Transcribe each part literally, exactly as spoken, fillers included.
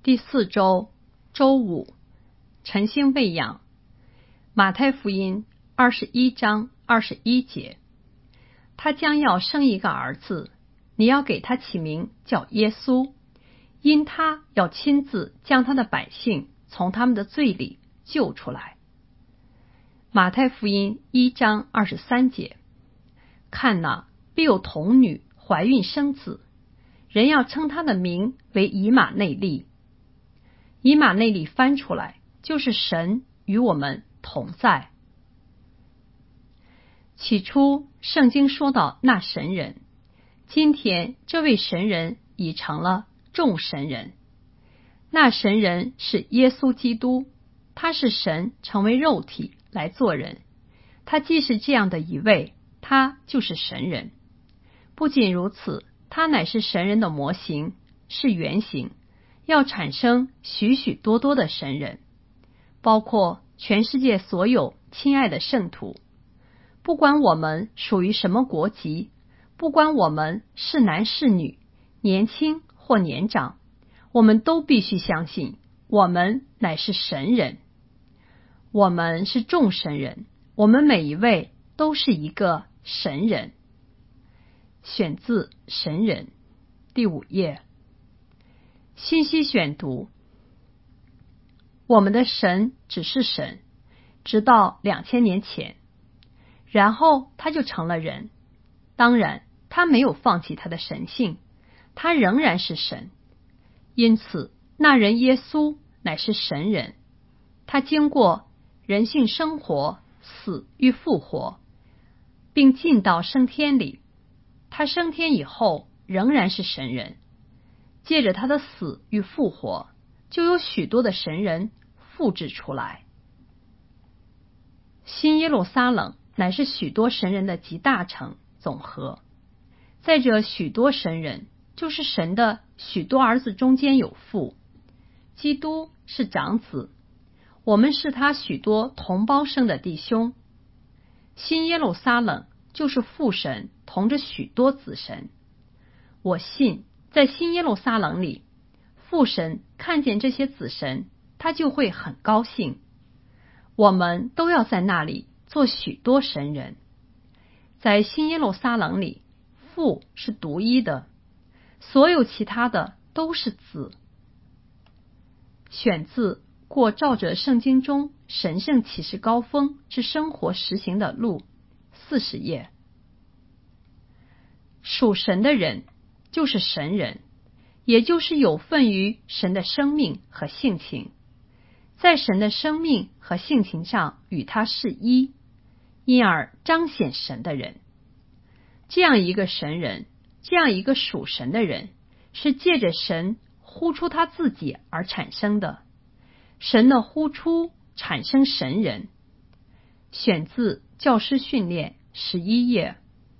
第四周周五，晨星喂养。马太福音二十一章二十一节，他将要生一个儿子，你要给他起名叫耶稣，因他要亲自将他的百姓从他们的罪里救出来。马太福音一章二十三节，看哪，必有童女怀孕生子，人要称他的名为以马内利。以马内利翻出来就是神与我们同在。起初圣经说到那神人，今天这位神人已成了众神人。那神人是耶稣基督，他是神成为肉体来做人，他既是这样的一位，他就是神人。不仅如此，他乃是神人的模型，是原型，要产生许许多多的神人，包括全世界所有亲爱的圣徒。不管我们属于什么国籍，不管我们是男是女，年轻或年长，我们都必须相信，我们乃是神人。我们是众神人，我们每一位都是一个神人。选自神人，第五页。信息选读：我们的神只是神，直到两千年前，然后他就成了人。当然，他没有放弃他的神性，他仍然是神。因此，那人耶稣乃是神人，他经过人性生活、死与复活，并进到升天里。他升天以后仍然是神人。借着他的死与复活，就有许多的神人复制出来。新耶路撒冷乃是许多神人的集大成总和，在这许多神人，就是神的许多儿子中间有父，基督是长子，我们是他许多同胞生的弟兄。新耶路撒冷就是父神同着许多子神。我信在新耶路撒冷里，父神看见这些子神，他就会很高兴。我们都要在那里做许多神人。在新耶路撒冷里，父是独一的，所有其他的都是子。选自过照着圣经中神圣启示高峰之生活实行的路，四十页。属神的人就是神人，也就是有份于神的生命和性情，在神的生命和性情上与他是一，因而彰显神的人。这样一个神人，这样一个属神的人，是借着神呼出他自己而产生的。神的呼出产生神人。选自教师训练十一页。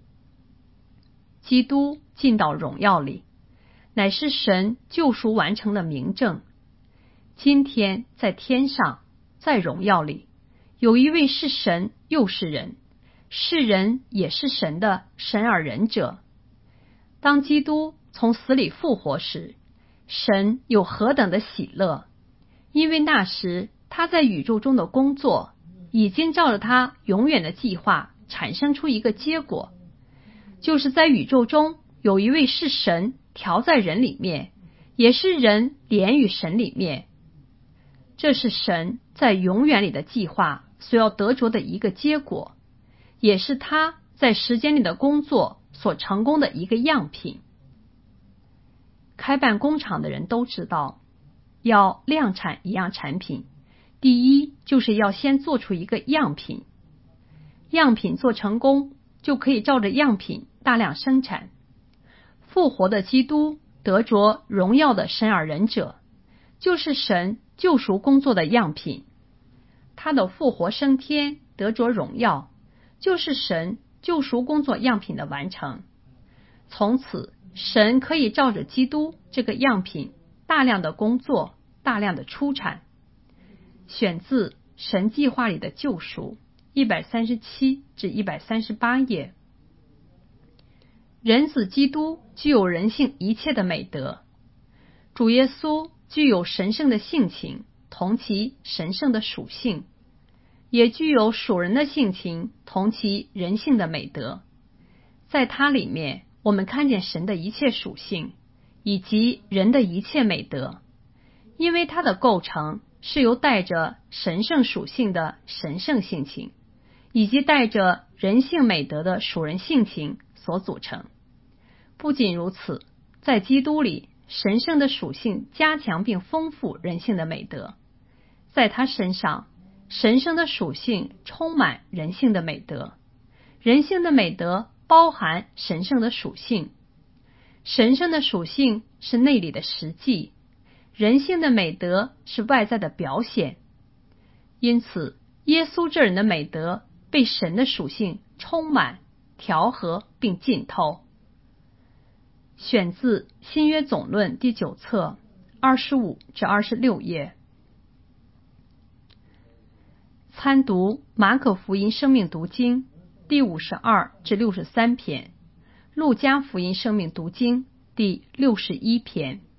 基督进到荣耀里，乃是神救赎完成的明证。今天在天上，在荣耀里，有一位是神又是人，是人也是神的神而人者。当基督从死里复活时，神有何等的喜乐，因为那时他在宇宙中的工作已经照着他永远的计划产生出一个结果，就是在宇宙中有一位是神调在人里面，也是人连于神里面。这是神在永远里的计划所要得着的一个结果，也是他在时间里的工作所成功的一个样品。开办工厂的人都知道，要量产一样产品，第一就是要先做出一个样品，样品做成功，就可以照着样品大量生产。复活的基督得着荣耀的神而人者，就是神救赎工作的样品。他的复活升天得着荣耀，就是神救赎工作样品的完成。从此神可以照着基督这个样品大量的工作，大量的出产。选自神计划里的救赎一百三十七至一百三十八页。人子基督具有人性一切的美德。主耶稣具有神圣的性情，同其神圣的属性，也具有属人的性情，同其人性的美德。在它里面，我们看见神的一切属性，以及人的一切美德，因为它的构成是由带着神圣属性的神圣性情，以及带着人性美德的属人性情所组成。不仅如此，在基督里，神圣的属性加强并丰富人性的美德。在他身上，神圣的属性充满人性的美德，人性的美德包含神圣的属性。神圣的属性是内里的实际，人性的美德是外在的表显。因此，耶稣这人的美德被神的属性充满、调和并浸透。选自新约总论第九册二十五至二十六页。参读马可福音生命读经第五十二至六十三篇，路加福音生命读经第六十一篇。